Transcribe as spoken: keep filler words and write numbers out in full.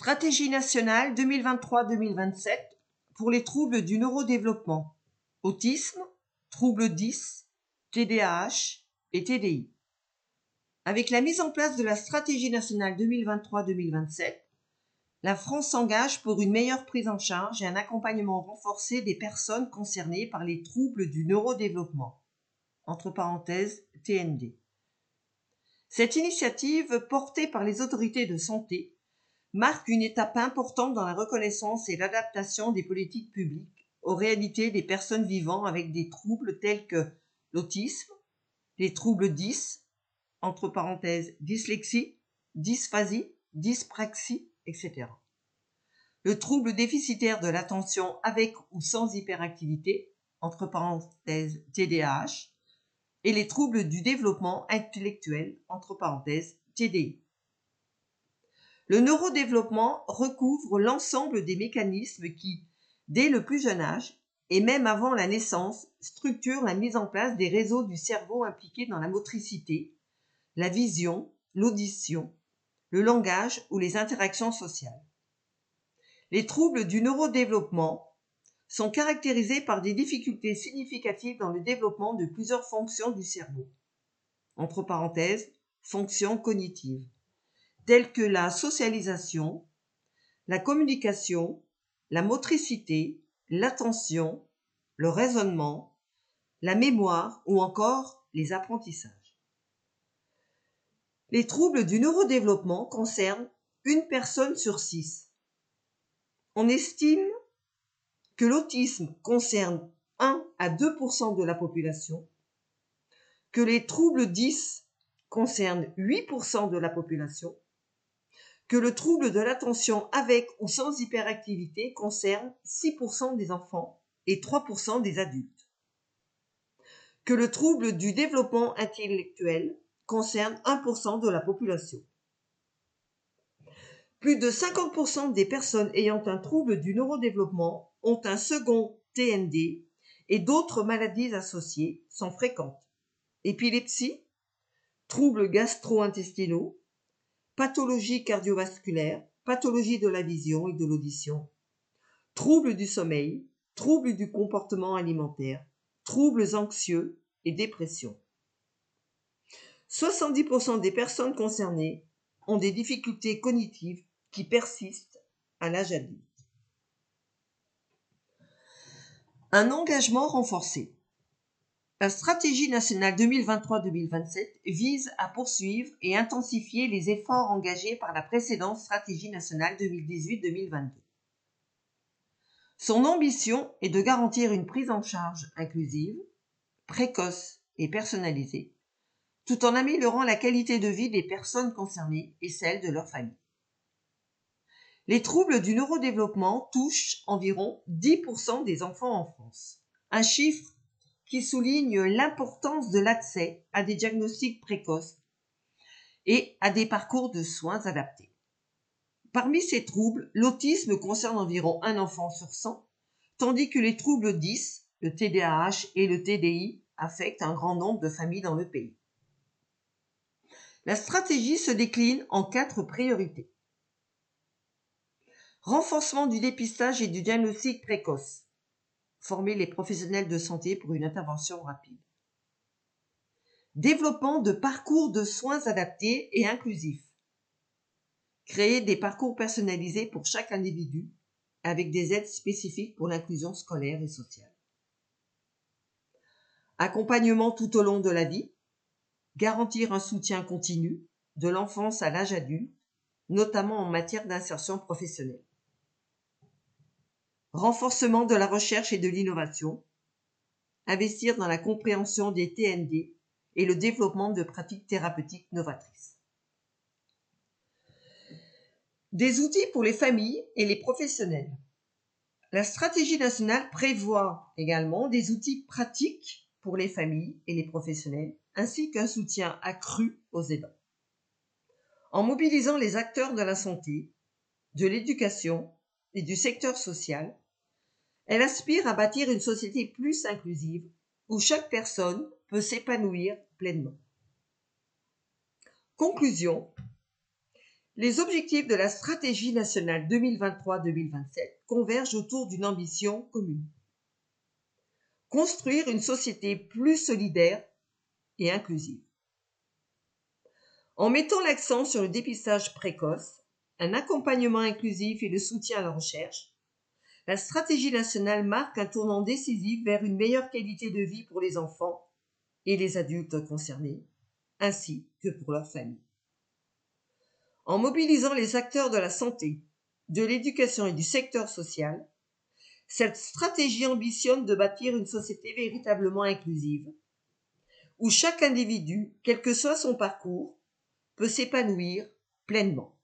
Stratégie nationale deux mille vingt-trois deux mille vingt-sept pour les troubles du neurodéveloppement, autisme, troubles dys, T D A H et T D I. Avec la mise en place de la stratégie nationale deux mille vingt-trois deux mille vingt-sept, la France s'engage pour une meilleure prise en charge et un accompagnement renforcé des personnes concernées par les troubles du neurodéveloppement, entre parenthèses T N D. Cette initiative, portée par les autorités de santé, marque une étape importante dans la reconnaissance et l'adaptation des politiques publiques aux réalités des personnes vivant avec des troubles tels que l'autisme, les troubles dys, entre parenthèses dyslexie, dysphasie, dyspraxie, et cetera. Le trouble déficitaire de l'attention avec ou sans hyperactivité, entre parenthèses T D A H, et les troubles du développement intellectuel, entre parenthèses T D I. Le neurodéveloppement recouvre l'ensemble des mécanismes qui, dès le plus jeune âge, et même avant la naissance, structurent la mise en place des réseaux du cerveau impliqués dans la motricité, la vision, l'audition, le langage ou les interactions sociales. Les troubles du neurodéveloppement sont caractérisés par des difficultés significatives dans le développement de plusieurs fonctions du cerveau, entre parenthèses, fonctions cognitives, telles que la socialisation, la communication, la motricité, l'attention, le raisonnement, la mémoire ou encore les apprentissages. Les troubles du neurodéveloppement concernent une personne sur six. On estime que l'autisme concerne un à deux pour cent de la population, que les troubles dys concernent huit pour cent de la population, que le trouble de l'attention avec ou sans hyperactivité concerne six pour cent des enfants et trois pour cent des adultes, que le trouble du développement intellectuel concerne un pour cent de la population. Plus de cinquante pour cent des personnes ayant un trouble du neurodéveloppement ont un second T N D et d'autres maladies associées sont fréquentes. Épilepsie, troubles gastro-intestinaux, pathologies cardiovasculaires, pathologies de la vision et de l'audition, troubles du sommeil, troubles du comportement alimentaire, troubles anxieux et dépression. soixante-dix pour cent des personnes concernées ont des difficultés cognitives qui persistent à l'âge adulte. Un engagement renforcé. La stratégie nationale deux mille vingt-trois deux mille vingt-sept vise à poursuivre et intensifier les efforts engagés par la précédente stratégie nationale deux mille dix-huit deux mille vingt-deux. Son ambition est de garantir une prise en charge inclusive, précoce et personnalisée, tout en améliorant la qualité de vie des personnes concernées et celle de leur famille. Les troubles du neurodéveloppement touchent environ dix pour cent des enfants en France, un chiffre qui souligne l'importance de l'accès à des diagnostics précoces et à des parcours de soins adaptés. Parmi ces troubles, l'autisme concerne environ un enfant sur cent, tandis que les troubles dys, le T D A H et le T D I affectent un grand nombre de familles dans le pays. La stratégie se décline en quatre priorités. Renforcement du dépistage et du diagnostic précoce. Former les professionnels de santé pour une intervention rapide. Développement de parcours de soins adaptés et inclusifs. Créer des parcours personnalisés pour chaque individu avec des aides spécifiques pour l'inclusion scolaire et sociale. Accompagnement tout au long de la vie. Garantir un soutien continu de l'enfance à l'âge adulte, notamment en matière d'insertion professionnelle. Renforcement de la recherche et de l'innovation. Investir dans la compréhension des T N D et le développement de pratiques thérapeutiques novatrices. Des outils pour les familles et les professionnels. La stratégie nationale prévoit également des outils pratiques pour les familles et les professionnels, ainsi qu'un soutien accru aux aidants. En mobilisant les acteurs de la santé, de l'éducation et du secteur social, elle aspire à bâtir une société plus inclusive où chaque personne peut s'épanouir pleinement. Conclusion. Les objectifs de la stratégie nationale deux mille vingt-trois deux mille vingt-sept convergent autour d'une ambition commune. Construire une société plus solidaire et inclusive. En mettant l'accent sur le dépistage précoce, un accompagnement inclusif et le soutien à la recherche, la stratégie nationale marque un tournant décisif vers une meilleure qualité de vie pour les enfants et les adultes concernés, ainsi que pour leurs familles. En mobilisant les acteurs de la santé, de l'éducation et du secteur social, cette stratégie ambitionne de bâtir une société véritablement inclusive, où chaque individu, quel que soit son parcours, peut s'épanouir pleinement.